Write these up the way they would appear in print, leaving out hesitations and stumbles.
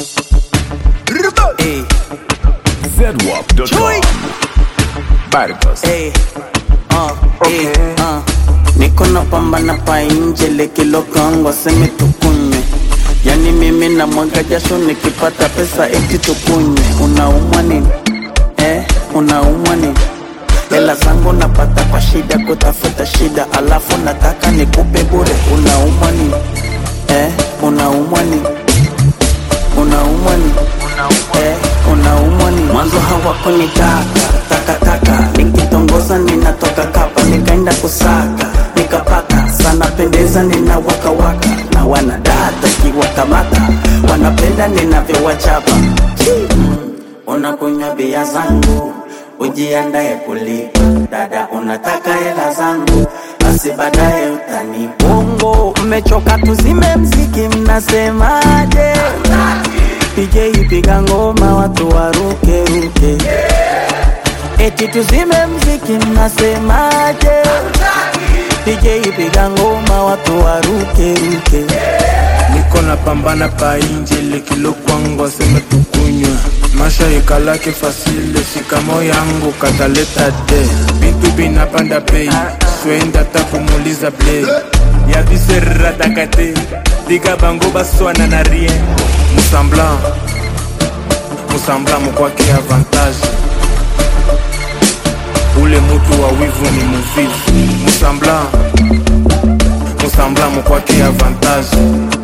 Hey. ZWAP.com. Barcos. Hey. Niko napambana pa nje lekilo kangu seme tukunywe. Yani mimi na mwaga jasho nikipata pesa eti tukunywe. Unaumwa nini? Unaumwa nini? Hela zangu napata kwa shida kutafuta shida, alafu nataka nikupe bure. Unaumwa nini? Unaumwa nini? Unaumwa nini? Unaumwa nini? Mwanzo hawakunitaka nikitongoza ninatoka kapa, nikaenda kusaka nikapata, sana pendeza nina waka waka, na wanadata kiwakamata wanapenda ninavyowachapa. Unakunywa bia zangu ujiandae kulipa, dada unataka hela zangu basi baadaye utani. Bongo mmechoka tuzime mziki mnasemaje? DJ piga ngoma watu waruke ruke. Eti tuzime mziki mnasemaje? DJ piga ngoma watu waruke ruke. Niko napambana pa inje lekilo kwangu aseme tukunywa. Masha ikalake fasile shikamo yangu kataleta de. Bintu binapanda pay swenda takumuliza play. Ya visera takate diga bango baswana na rien. Musambla mkwake avantage. Ule mutu wa wivu ni muvivu. Musambla mkwake avantage.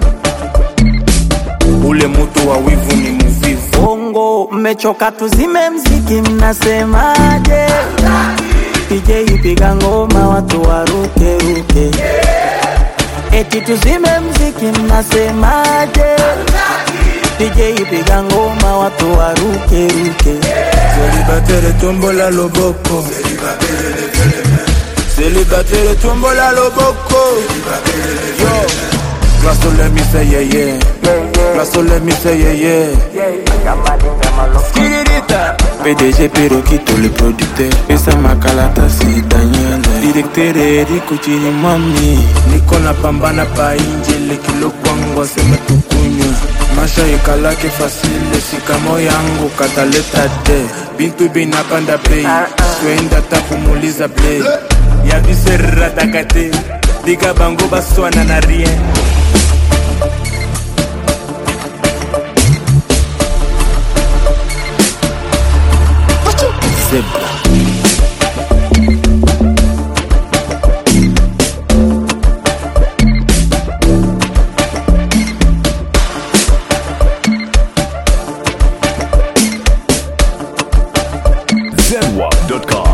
Ule mutu wa wivu ni muvivu. Bongo mmechoka tuzime mziki mnasemaje? DJ piga ngoma watu waruke ruke. Eti tuzime mziki mnasemaje? DJ piga ngoma watu waruke ruke. Célibataire tombola loboko. Célibataire tombola loboko. Yo, glaso let me say yeah yeah. Glaso let me say yeah yeah. Skirita. PDG Perokito le producteur. Pesa makalata si Daniel. Directeur Eric Uchini mami. Niko napambana pa inje lekilo kwangu aseme tukunywa. Masha ikalake fasile shikamo yangu kataleta de. Bintu binapanda pay swenda takumuliza play. Ya visera takate diga bango baswana na rien. Zebra. ZWAP.com.